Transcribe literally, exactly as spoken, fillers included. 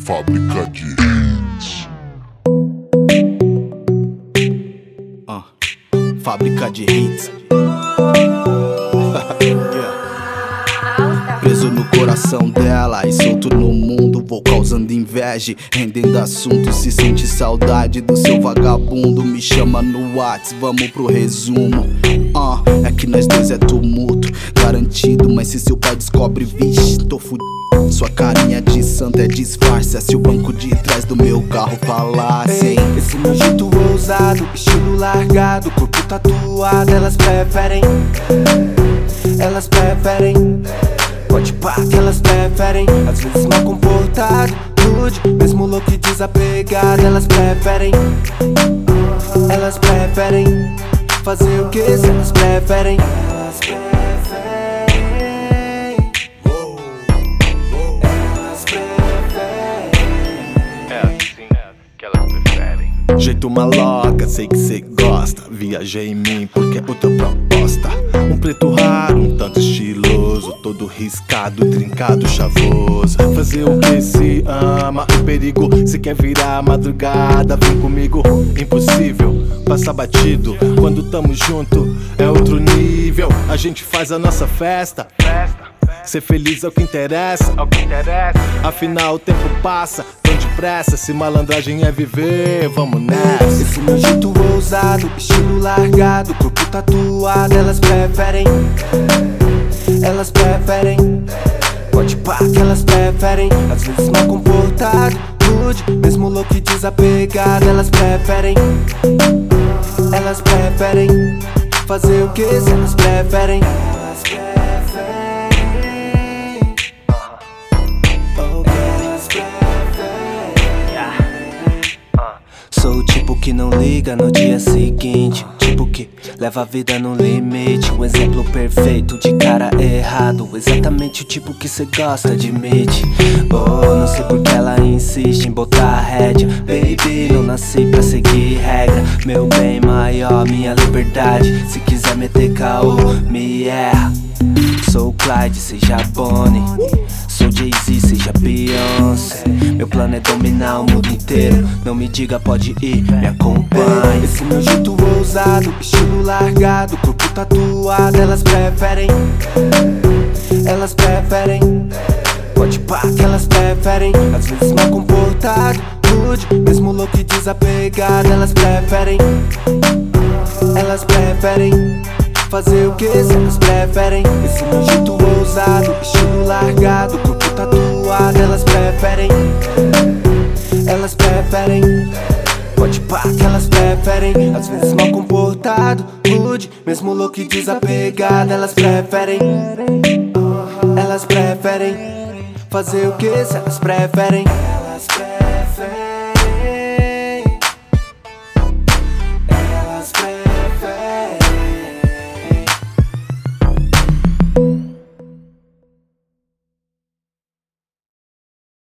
Fábrica de hits. uh, Fábrica de hits. Yeah. Preso no coração dela e solto no mundo, vou causando inveja, rendendo assunto. Se sente saudade do seu vagabundo, me chama no Whats, vamos pro resumo. uh, É que nós dois é tumulto, garantido, mas se seu pai descobre, vixe, tô fudido. Sua carinha de santa é disfarce. Se o banco de trás do meu carro falasse, ei, esse meu jeito ousado, estilo largado, corpo tatuado, elas preferem, elas preferem. Pode pá que elas preferem, às vezes mal comportado, rude, mesmo louco e desapegado. Elas preferem, elas preferem fazer o que se elas preferem. Elas preferem, elas preferem. É assim que elas preferem. Jeito maloca, sei que cê gosta. Viajei em mim porque é outra proposta. Um preto raro, um tanto estiloso, todo riscado, trincado, chavoso. Fazer o que se ama, o perigo. Se quer virar a madrugada, vem comigo. Impossível passar batido. Quando tamo junto é outro nível. A gente faz a nossa festa. Ser feliz é o que interessa, É o que interessa. afinal o tempo passa tão depressa. Se malandragem é viver, vamos nessa. Esse meu jeito ousado, estilo largado, corpo tatuado. Elas preferem, elas preferem. Pode pá que elas preferem, às vezes mal comportado, rude, mesmo louco e desapegado. Elas preferem, elas preferem fazer o que se elas preferem. Elas preferem. Sou o tipo que não liga no dia seguinte, o tipo que leva a vida no limite. Um exemplo perfeito de cara errado, exatamente o tipo que cê gosta, admite. Oh, não sei porque ela insiste em botar a rédea. Baby, não nasci pra seguir regra. Meu bem maior, minha liberdade. Se quiser meter caô, me erra. Sou o Clyde, seja Bonnie. Sou Jay-Z, seja Beyoncé. Meu plano é dominar o mundo inteiro. Não me diga pode ir, me acompanhe. Esse meu jeito ousado, estilo largado, corpo tatuado. Elas preferem, elas preferem. Pode pá que elas preferem, às vezes mal comportado, rude, mesmo louco e desapegado. Elas preferem, elas preferem fazer o que se elas preferem. Esse meu jeito ousado, estilo largado, corpo tatuado. Elas preferem, elas preferem. Pode pá que elas preferem, às vezes mal comportado, rude, mesmo louco e desapegado. Elas preferem, elas preferem fazer o que se elas preferem.